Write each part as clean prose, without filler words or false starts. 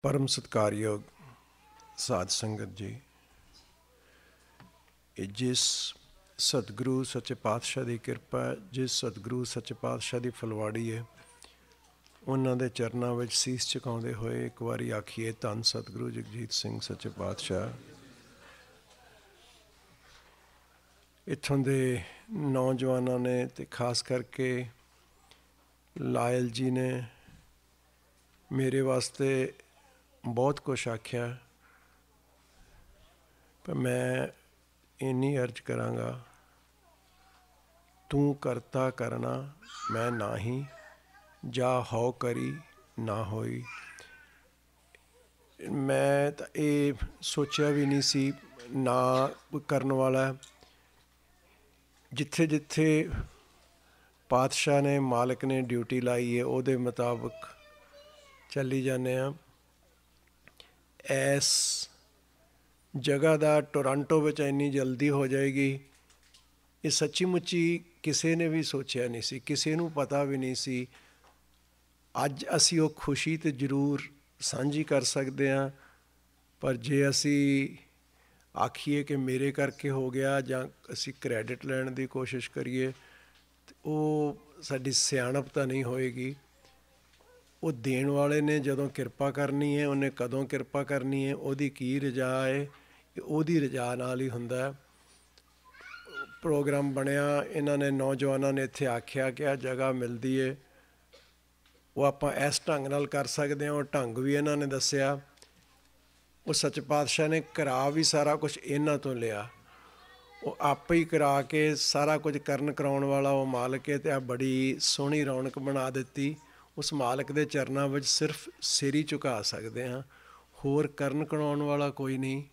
परम सत्कारयोग साध संगत जी, जिस सतगुरु सच्चे पातशाह की किरपा है, जिस सतगुरु सच्चे पातशाह की फलवाड़ी है, उन्होंने चरणों में सीस झुकाते हुए एक बारी आखिए धन सतगुरु जगजीत सिंह सच्चे पातशाह। इत्थों के नौजवानों ने ते खास करके लायल जी ने मेरे वास्ते बहुत कुछ आख्या, पर मैं इन्नी अर्ज करांगा, तू करता करना मैं नाही, जा हो करी ना होई। मैं तो ये सोचा भी नहीं सी ना करने वाला। जिथे जिथे पातशाह ने मालिक ने ड्यूटी लाई है उहदे मुताबिक चली जाने। इस जगह का टोरंटो में इन्नी जल्दी हो जाएगी, ये सच्ची मुच्ची किसी ने भी सोचा नहीं सी, किसी नूं पता भी नहीं सी। अज असी वो खुशी तो जरूर सांझी कर सकते हैं, पर जे असी आखिए कि मेरे करके हो गया जां असी क्रैडिट लैण की कोशिश करिए तो वो साडी सियाणप तो नहीं होएगी। वो देण वाले ने जदों किरपा करनी है, उन्हें कदों किरपा करनी है, उहदी की रजा है, उहदी रजा नाल ही हुंदा है। प्रोग्राम बनिया, इन्होंने नौजवानों ने इत्थे आख्या कि आ जगह मिलती है, वो आपां इस ढंग नाल कर सकते हैं। वो ढंग भी इन्होंने दस्सिया। वो सच्चे पातशाह ने करा भी सारा कुछ इन्हां तो लिया, वो आप ही करा के सारा कुछ करन कराउण वाला वो मालिक है। तो बड़ी सोहनी रौनक बना दी। उस मालिक के चरणों में सिर्फ सिर ही झुका सकते हैं, होर करन कराउण वाला कोई नहीं।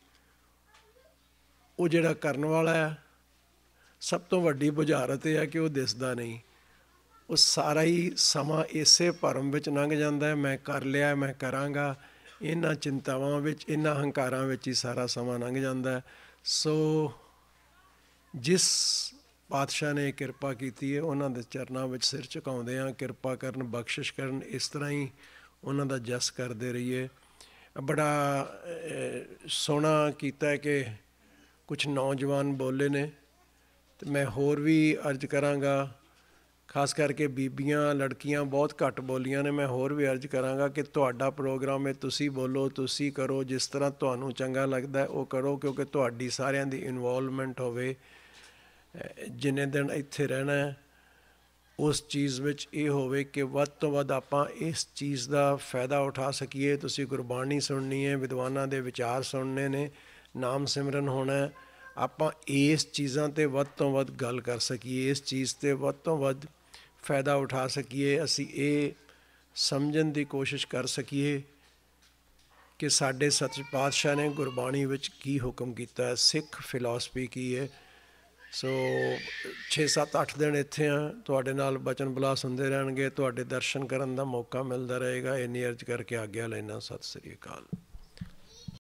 वो जिहड़ा करन वाला है, सब तो वड्डी बुझारत है कि वो दिसदा नहीं। वो सारा ही समा इसे भरम विच लंघ जाता है, मैं कर लिया, मैं करांगा, इन्हां चिंतावां विच, इन्हां हंकारां विच ही सारा समा लंघ जाता है। सो जिस पातशाह ने किरपा की है, उन्हां दे चरणों में सिर झुकाउंदे हां, किरपा करन, बख्शिश करन, इस तरह ही उन्हां दा जस करते रहिए। बड़ा सोहना कीता है कि कुछ नौजवान बोले ने, तो मैं होर भी अर्ज करांगा, खास करके बीबियां लड़कियां बहुत घट बोलियां ने। मैं होर भी अर्ज करांगा कि तुहाडा प्रोग्राम है, तुसी बोलो, तुसी करो, जिस तरह तुहानूं चंगा लगदा है वो करो, क्योंकि तुहाडी सारियां दी इनवॉल्वमेंट होवे। जिन्ने दिन इत्थे रहना है उस चीज़ विच ये होवे कि वध तो वध आपां इस चीज़ का फायदा उठा सकीए। तुसी गुरबाणी सुननी है, विद्वानां दे विचार सुनने ने, नाम सिमरन होना है, आपां इस चीज़ां ते वध तो वध गल कर सकीए, इस चीज़ ते वध तो वध फायदा उठा सकीए। असी ये समझण की कोशिश कर सकीए कि साडे सच पातशाह ने गुरबाणी विच की हुक्म कीता है, सिख फिलॉसफी की है। सो 6-7-8 दिन इत्थे हाँ, तुहाडे नाल बचन बलास हुंदे रहणगे, तुहाडे दर्शन करन दा मौका मिलदा रहेगा। इन्नी अर्ज करके आग्या लैना। सत श्री अकाल।